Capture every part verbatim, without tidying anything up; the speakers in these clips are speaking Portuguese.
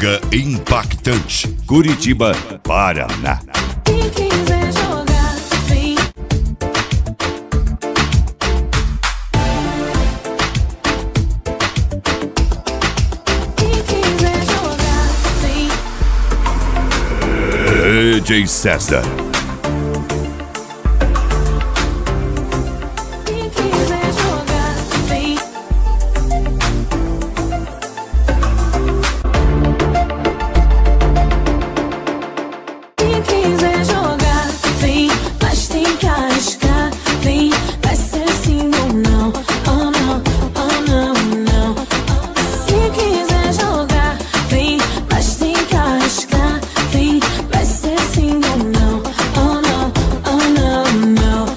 Loga impactante. Curitiba, Paraná. Quem quiser jogar, vem. Quem quiser jogar, vem. D J César. Quem quiser jogar, vem. Quem quiser jogar, vem. Mas tem que arriscar, vem. Vai ser assim ou não. Oh não, oh não, não. Se quiser jogar, vem. Mas tem que arriscar, vem. Vai ser assim ou não. Oh não, oh não, não.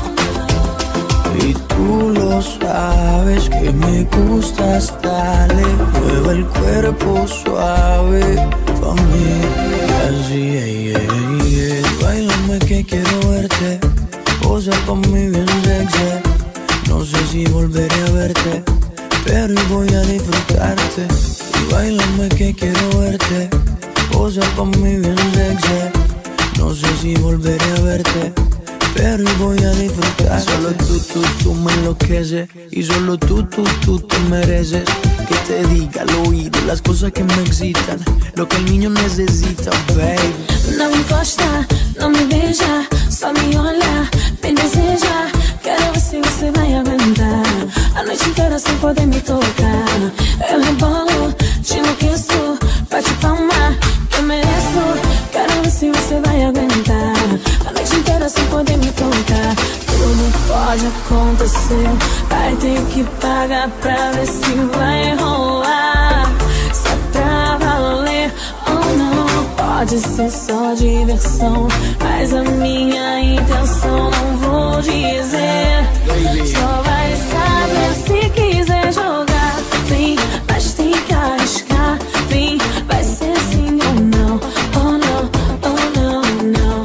Y tú lo sabes que me gustas, dale, mueve el cuerpo suave pa' mí, así, ey, ey, ey. Báilame que quiero verte, posa pa' mí bien sexy. No sé si volveré a verte, pero hoy voy a disfrutarte. Y báilame que quiero verte, posa pa' mí bien sexy. No sé si volveré a verte, pero hoy voy a disfrutar. Solo tú, tú, tú me enloqueces. Y solo tú, tú, tú te mereces que te diga al oído las cosas que me excitan, lo que el niño necesita, baby. Não me encosta, não me beija, só me olha, me deseja. Quero ver se você vai aguentar a noite inteira sem poder me tocar. Eu rebolo, te enlouqueço, bate palma, que eu mereço. Quero ver se você vai aguentar a noite inteira sem poder me tocar. Tudo pode acontecer, vai ter que pagar pra ver se vai rolar. Se é pra valer ou não. Pode ser só diversão, mas a minha intenção não vou dizer. Só vai saber se quiser jogar, vem. Mas tem que arriscar, vem. Vai ser assim ou não. Oh não, oh não, não,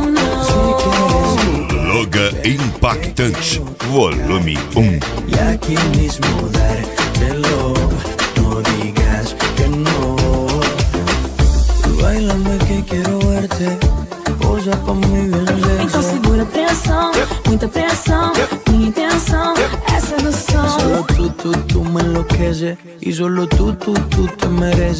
oh não. Loga impactante. Volume um. Y aquí mismo dártelo, no digas que no. Báilame que quiero verte, posa pa' mí bien Então sexy. segura a pressão, muita pressão. Minha intenção é sedução. Solo tú, tú, tú me enloqueces. Y solo tú, tú, tú te mereces